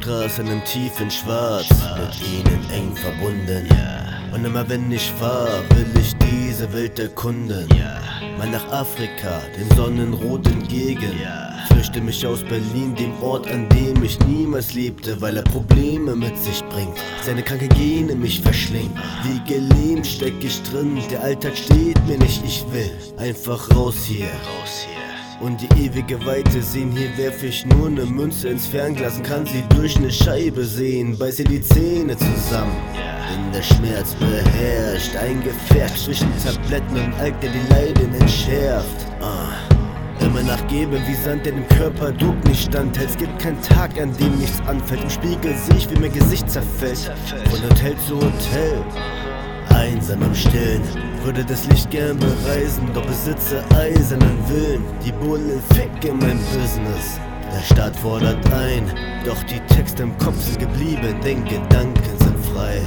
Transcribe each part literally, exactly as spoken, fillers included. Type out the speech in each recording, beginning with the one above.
Straßen im tiefen Schwarz, mit ihnen eng verbunden. Und immer wenn ich fahr, will ich diese Welt erkunden. Mal nach Afrika, den Sonnenrot entgegen. Flüchte mich aus Berlin, dem Ort, an dem ich niemals liebte, weil er Probleme mit sich bringt, seine kranke Gene mich verschlingt. Wie gelähmt steck ich drin, der Alltag steht mir nicht, ich will einfach raus hier. Und die ewige Weite sehen, hier werf ich nur ne Münze ins Fernglas und kann sie durch ne Scheibe sehen. Beiße die Zähne zusammen, denn der Schmerz beherrscht, eingefärbt zwischen Tabletten und Alk, der die Leiden entschärft. Ah. Immer nachgeben wie Sand, der dem Körper Druck nicht standhält. Es gibt keinen Tag, an dem nichts anfällt. Im Spiegel seh ich, wie mein Gesicht zerfällt. Von Hotel zu Hotel, einsam im Stillen. Würde das Licht gern bereisen, doch besitze eisernen Willen. Die Bullen ficken mein Business, der Staat fordert ein. Doch die Texte im Kopf sind geblieben, denn Gedanken sind frei.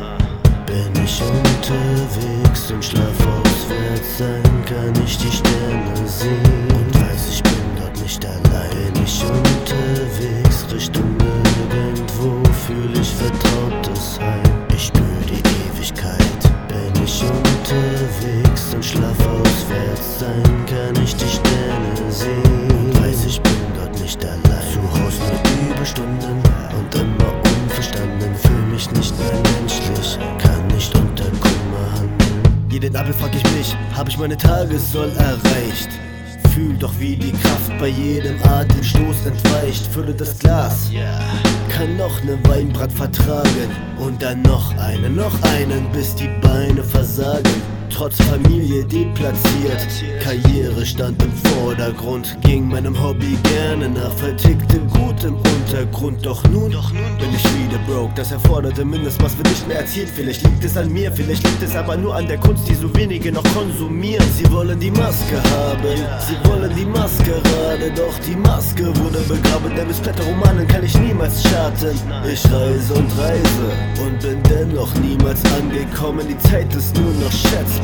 Bin ich unterwegs und schlaf auswärts sein, kann ich die Sterne sehen und weiß, ich bin dort nicht allein. Bin ich unterwegs Richtung nirgendwo, fühl ich vertrautes Heim. Ich spür die Ewigkeit. Bin ich unterwegs und schlaf auswärts sein, kann ich die Sterne sehen, weiß, ich bin dort nicht allein. Zu Haus nur Überstunden und immer unverstanden, fühl mich nicht mehr menschlich, kann nicht unter Kummer handeln. Jeden Abend frag ich mich, hab ich meine Tagessoll erreicht? Fühl doch, wie die Kraft bei jedem Atemstoß entweicht. Fülle das Glas, kann noch ne Weinbrand vertragen und dann noch einen, noch einen, bis die Beine versagen. Trotz Familie deplatziert, Karriere stand im Vordergrund, ging meinem Hobby gerne nach, vertickte gut im Untergrund. Doch nun, Doch nun bin ich wieder broke, das erforderte Mindestmaß wird nicht mehr erzielt. Vielleicht liegt es an mir, vielleicht liegt es aber nur an der Kunst, die so wenige noch konsumieren. Sie wollen die Maske haben, sie wollen die Maskerade, doch die Maske wurde begraben, denn mit Blätterromanen kann ich niemals starten. Ich reise und reise und bin dennoch niemals angekommen, die Zeit ist nur noch schätzbar.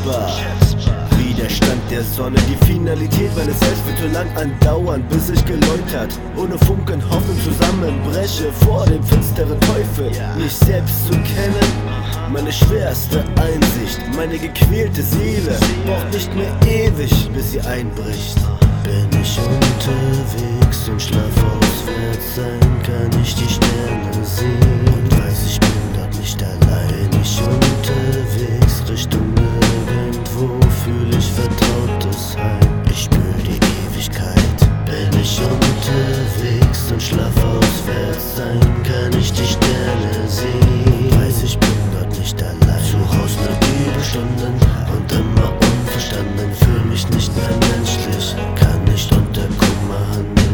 Widerstand der Sonne, die Finalität meines Selbst wird so lang andauern, bis ich geläutert, ohne Funken Hoffnung zusammenbreche vor dem finsteren Teufel. Mich selbst zu kennen, meine schwerste Einsicht, meine gequälte Seele braucht nicht mehr ewig, bis sie einbricht. Bin ich unterwegs und schlaf auswärts sein, kann ich die Sterne sehen und weiß, ich bin dort nicht allein. Bin ich unterwegs Richtung nirgendwo, fühl ich vertrautes Heim. Ich spür die Ewigkeit. Bin ich unterwegs und schlaf auswärts sein, kann ich die Sterne sehen, weiß, ich bin dort nicht allein. Zu Haus nur Überstunden und immer unverstanden, fühl mich nicht mehr menschlich, kann nicht unter Kummer handeln.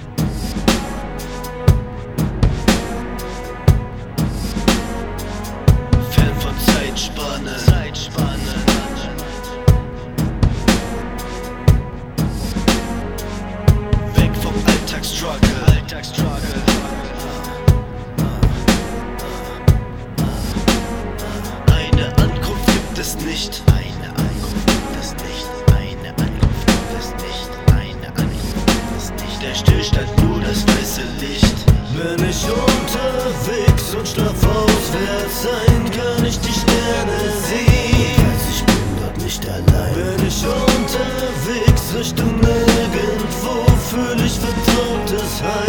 Fan von Zeitspanne, Zeitspanne. Weg vom Alltagsstruggle, Alltagsstruggle. Eine Ankunft gibt es nicht. Eine Ankunft gibt es nicht. Eine Ankunft gibt es nicht. Eine Ankunft gibt es nicht. Der Stillstand, nur das weiße Licht. Bin ich unterwegs und schlaf auswärts sein, kann ich die Sterne sehen. Weiß, ich bin dort nicht allein. Bin ich unterwegs Richtung nirgendwo, fühl ich vertrautes Heim.